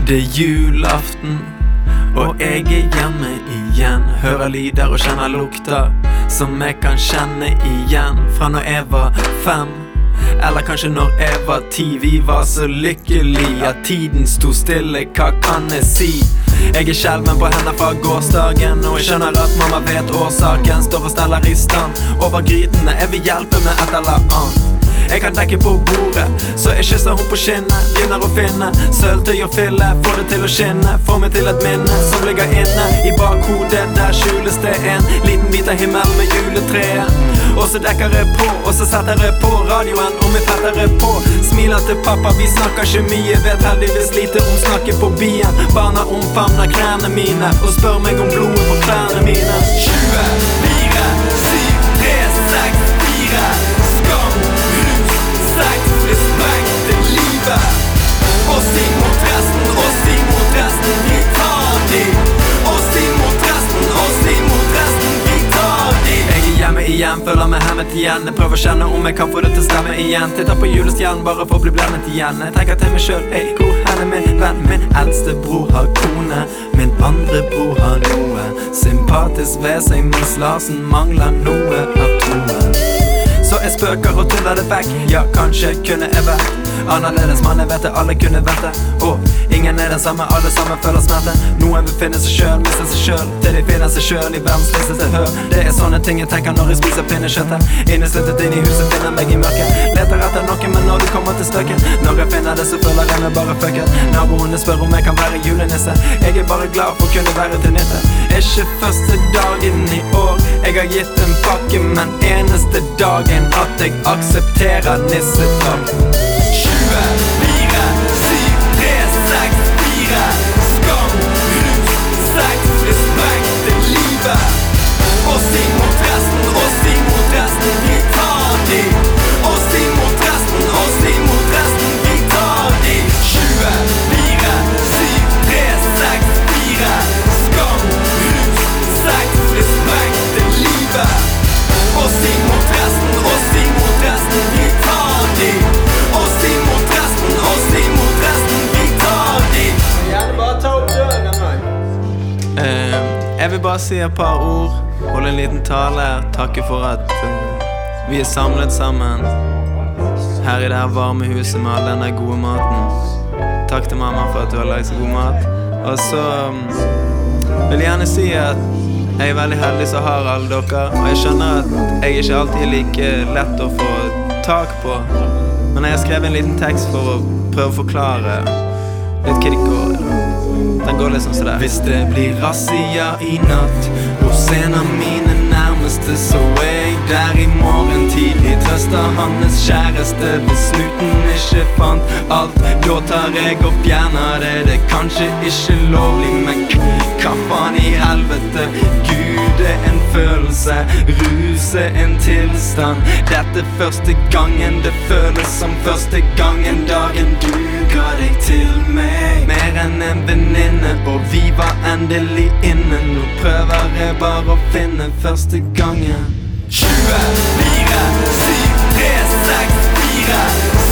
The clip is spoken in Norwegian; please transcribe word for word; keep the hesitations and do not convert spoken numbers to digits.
Det er julaften, og jeg er hjemme igjen. Hører lyder og kjenner lukter som jeg kan kjenne igjen fra når jeg var fem, eller kanskje når jeg var ti. Vi var så lykkelige at tiden sto stille, hva kan jeg si? Jeg er skjelven på henne fra gårsdagen, og jeg skjønner at mamma vet årsaken. Står og steller i stand over grytene, jeg vil hjelpe med et eller annet. Jeg kan dekke på bordet, så jeg kysser hun på skinnet. Begynner å finne sølvtøy og fille, får det til å skinne, får meg til et minne som ligger inne i bakhodet. Der skjules det en liten bit av himmel med juletreet. Og så dekker jeg på, og så setter jeg på radioen, og vi fetter jeg på. Smiler til pappa, vi snakker ikke mye, vet heldigvis lite om snakker på bien. Barna omfavner knærne mine, og spør meg om blodet på klærne mine. tjue, fire, syv, tre, seks, fire. Skam, rus, sex, respekt til livet. Oss imot resten, oss imot resten, vi tar de. Oss imot resten, oss imot resten, vi tar de. Jeg er hjemme igjen, føler meg hemmet igjen. Jeg prøver å kjenne om jeg kan få det til å stemme igjen. Titter på julestjernen bare for å bli blendet igjen. Jeg tenker til meg selv, hei, hvor hen er min venn? Min eldste bror har kone, min andre bror har noe sympatisk ved seg, mens Larsen mangler noe av troen. Så jeg spøker og tuller det vekk, ja, kanskje kunne jeg vært annerledes, man, jeg vet det, alle kunne vært det. Og ingen er den samme, alle sammen føler smerte. Noen vil finne seg selv, miste seg selv, til de finner seg selv i verdens tristeste hør. Det er sånne ting jeg tenker når jeg spiser pinnekjøttet. Innesluttet inn i huset, finner meg i mørket. Leter etter noe, men når du kommer til støkken, når jeg finner det, så føler jeg meg bare fucket. Naboene spør om jeg kan være julenisse. Jeg er bare glad for å kunne være til nytte. Ikke første dagen i år jeg har gitt en pakke, men eneste dagen at jeg aksepterer nissedrakten. tjue, fire, syv, tre, seks, fire. Skam, rus, sex, respekt til livet. Oss imot resten, oss imot resten, vi tar de. Oss imot resten, oss imot resten, vi tar de. tjue, fire, syv, tre, seks, fire. Skam, rus, sex, respekt til livet. Oss imot resten, oss imot resten, vi tar de. Oss imot resten, oss imot resten, vi tar de. Gjerne bare ta opp døren, mann. Eh, jeg vil bare si et par ord, holde en liten tale, takke for at uh, vi er samlet sammen her i det her varme huset med all denne gode maten. Takk til mamma for at du har laget så god mat. Og så um, vil jeg gjerne si at jeg er veldig heldig som har alle dere, og jeg skjønner at jeg ikke alltid er like lett å få tak på. Men jeg har skrevet en liten tekst for å prøve å forklare litt hva det går. Den går litt sånn som det. Hvis det blir razzia i natt hos en av mine nærmeste, så er jeg der i morgen tidlig. Trøster hans kjæreste hvis snuten ikke fant alt. Da tar jeg og fjerner det. Det er kanskje ikke lovlig, men hva faen i helvete? Gud er en følelse, rus er en tilstand. Dette er første gangen det føles som første gangen dagen du ga deg til meg. Mer enn en venninne, og vi var endelig inne. Nå prøver jeg bare å finne første gangen. tjue, fire, syv, tre, seks, fire.